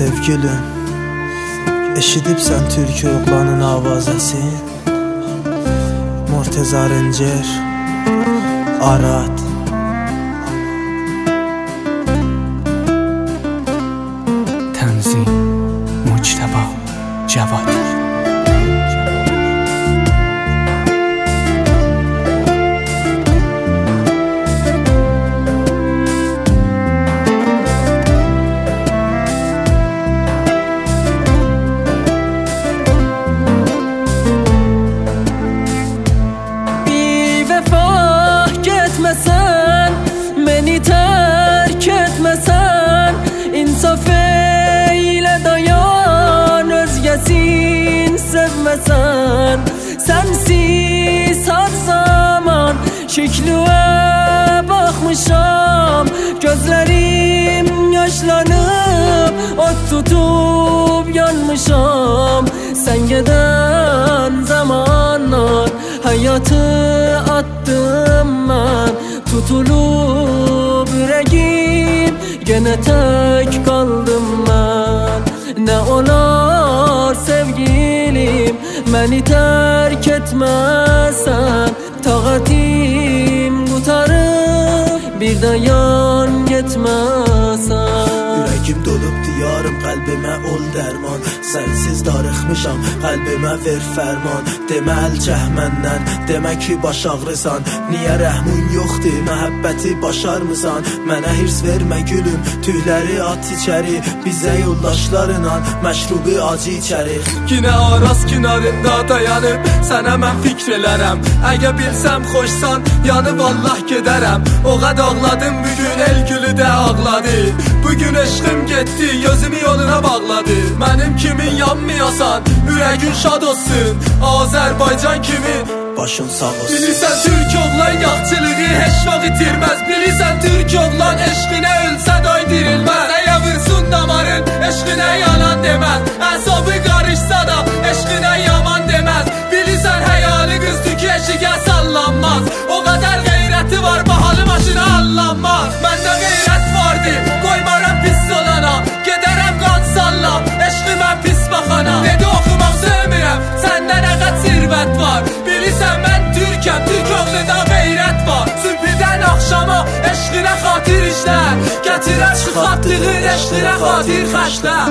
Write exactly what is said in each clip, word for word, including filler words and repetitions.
Sevgilim, eşidibsən türk oğlanın avazəsi, Murteza Rencer, Arad. Tənzim Muctəba Cavad. Etmesen, beni terk etmesen, insaf eyle dayan, özgesin sevmesen. Sensiz her zaman şekline bakmışam, gözlerim yaşlanıp ot tutup yanmışam. Sen giden zamanlar hayatı attım ben, tutulup yüreğim gene tek kaldım ben. Ne olar sevgilim, beni terk etmezsen, taqatim qutarıb bir dayan getməsən. Ürəgim dolub diyarım, qəlbimə ol dərman. Sənsiz darıxmışam, qəlbimə ver fərman. Demə əl çək məndən, demə ki baş ağrısan. Niyə rəhmun yoxdur, məhəbbəti başarmısan? Mənə hirs vermə gülüm, tüyləri at içəri. Bizə yoldaşlarla məşrubu acı içərik. Yine araz kinarında dayanıb sənə mən fikr elərəm. Əgər bilsəm xoşsan, yanıb Allah gedərəm. O qad ağladım bugün, el gülü də ağladı. Bugün eşqim getdi, gözümü yoluna bağladı. Mənim kimin yanmayasan, ürəgin şad olsun. Azərbaycan kimi başın sağ olsun. Bilirsən türk oğlan yaxçılığı heç vaxt itirməz. Bilirsən türk oğlan eşqinə ölsə day dirilməz. Nəyə vursun damarın, eşqinə yalan deməz. Əsabı qarışsa da eşqinə yaman deməz. Bilirsən həyalı qız tük eşiqə sallanmaz. O qədər qeyrəti var, bahalı maşına allanmaz. Məndə qeyrət vardı, qoymaram pis olana. Gedərəm qan sallam, eşqimə pis baxana. Dedi oxumaq sevmirəm, səndə nə qət sirvət var. Bilirsən mən türkəm, türk oğluda qeyrət var. Sübhdən axşama eşqinə xatir işlər, gətirər çıxartdığın eşqinə xatir xəşlər.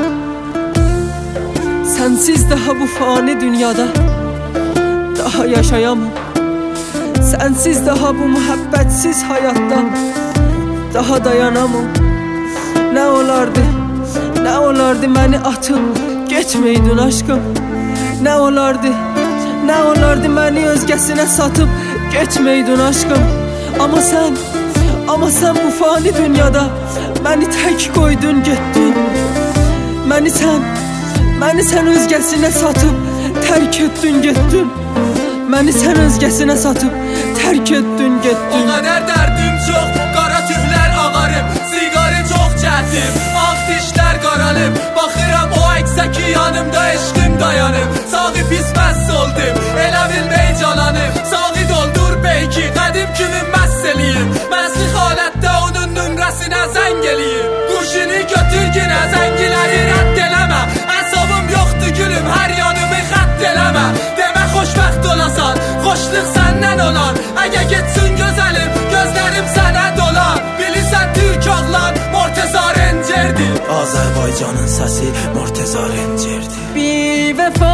Sensiz daha bu fani dünyada daha yaşayamam. Sensiz daha bu muhabbetsiz hayatta daha dayanamam. Ne olardı, ne olardı beni atıp geçmeydin aşkım. Ne olardı, ne olardı beni özgesine satıp geçmeydin aşkım. Ama sen, ama sen bu fani dünyada beni tek koydun gittin. Beni sen, beni sen özgesine satıp terk ettin gittin. Beni sen özgesine satıp terk ettin gittin. O kadar derdim çok, qara tühlər ağarıb. Sigarı çok çətim, ağ dişlər qaralıb. Baxıram o əksə ki yanımda eşqim dayanıb. Sağı pis məss oldum, elə bilməy calanıb. Sağı doldur beyki, qədim kimi məss eləyib. Məsslik halətdə onun nümrəsinə zəng eləyib. Quşini götür ginə, zəngiləri rədd eləmə. Əsabım yoxdur gülüm, hər yanımı xətt eləmə. Demə xoşbəxt olasan, xoşluq səndən olar. Əgər getsin gözəlim, gözlərim sənə dolar. Bilirsən türk oğlan Murteza Rencerdir. Azərbaycanın səsi Murteza Rencerdir. Bir vəfa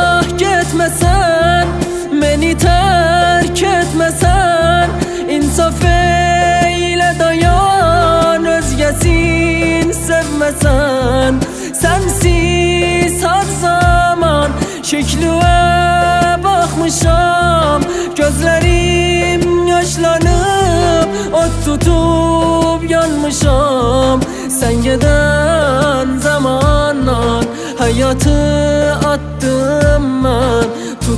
getməsən, beni terk etməsən, insaf eyle dayan, özgesin sevmesen. Sensiz her zaman şekline bakmışam, gözlerim yaşlanıp ot tutup yanmışam. Sen giden zamanlar hayatı attım ben,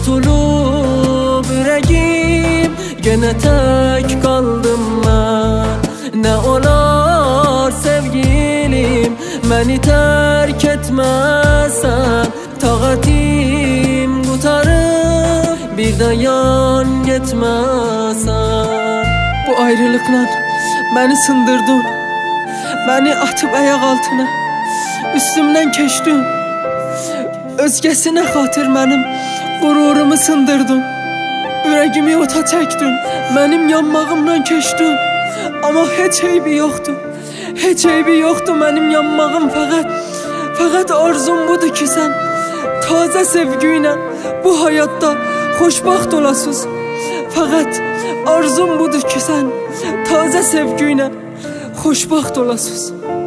tutulup yüreğim gene tek kaldım ben. Ne olar sevgilim, beni terk etmezsen, taqatim qutarıb bir dayan getməsən. Bu ayrılıqla beni sındırdın, beni atıp ayak altına. üstümdən keçdin. Özgəsinə xatir mənim qururumu sındırdın. Ürəyimi ota çəkdin, mənim yanmağımdan keçdin. Amma heç eybi yoxdur, heç eybi yoxdur mənim yanmağım. Fəqət, fəqət arzum budur ki, sən tazə sevgi ilə bu həyatda xoşbaxt olasız. Fəqət arzum budur ki, sən tazə sevgi ilə xoşbaxt olasız.